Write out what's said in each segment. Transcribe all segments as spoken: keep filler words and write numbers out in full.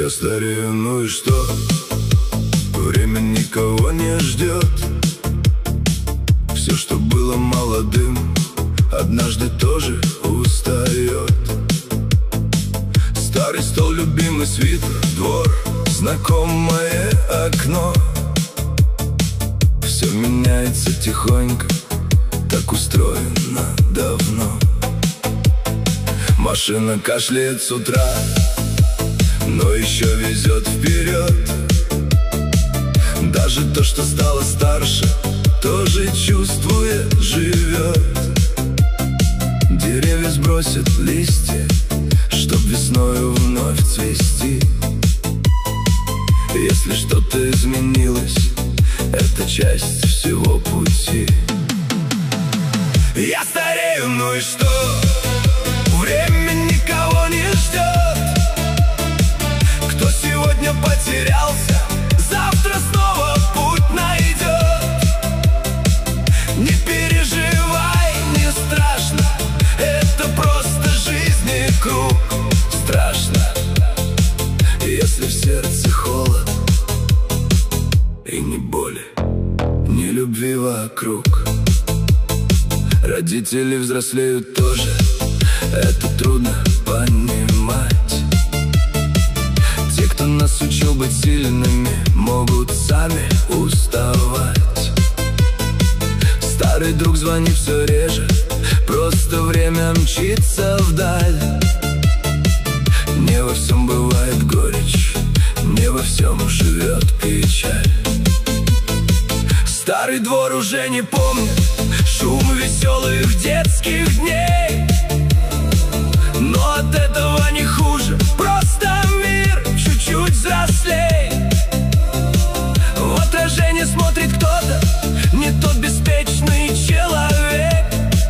Я старею, ну и что? Время никого не ждет. Все, что было молодым, однажды тоже устает. Старый стол, любимый свитер, двор, знакомое окно. Все меняется тихонько, так устроено давно. Машина кашляет с утра, но еще везет вперед. Даже то, что стало старше, тоже чувствует, живет. Деревья сбросят листья, чтоб весною вновь цвести. Если что-то изменилось, это часть всего пути. Я старею, ну и что? Время никого не ждет. Кто сегодня потерялся, завтра снова путь найдет. Не переживай, не страшно, это просто жизни круг. Страшно, если в сердце холод и ни боли, ни любви вокруг. Родители взрослеют тоже, это трудно понимать. Те, кто нас учил быть сильными, могут сами уставать. Старый друг звонит все реже, просто время мчится вдаль. Не во всем бывает горечь, не во всем живет печаль. Старый двор уже не помнит шум веселых детских дней, но от этого не хуже, просто мир чуть-чуть взрослей. В отражение смотрит кто-то, не тот беспечный человек,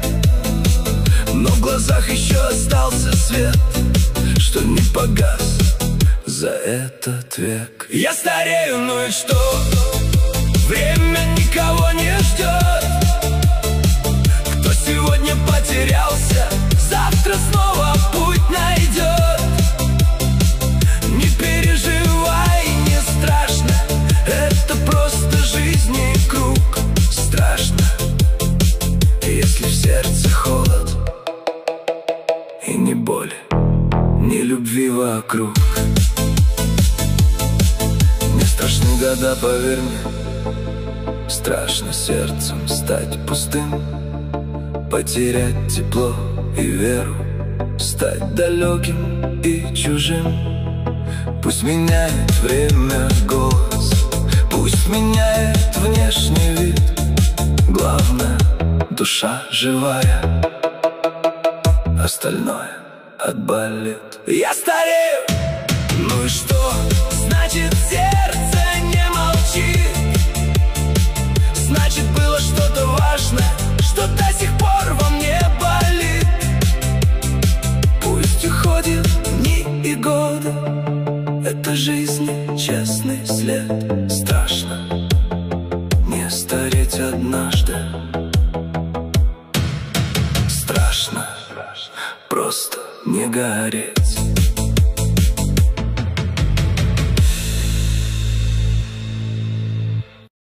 но в глазах еще остался свет, что не погас за этот век. Я старею, ну и что? Время никого не ждет. Кто сегодня потерялся, завтра снова путь найдет. Не переживай, не страшно, это просто жизни круг. Страшно, если в сердце холод и ни боли, ни любви вокруг. Не страшны года, поверь мне, страшно сердцем стать пустым, потерять тепло и веру, стать далеким и чужим. Пусть меняет время голос, пусть меняет внешний вид, главное, душа живая, остальное отболит. Я старею, ну и что? Значит, сердце не молчит. Значит, было что-то важное, что до сих пор во мне болит. Пусть уходят дни и годы, это жизни честный след. Страшно не стареть однажды. Страшно просто не гореть.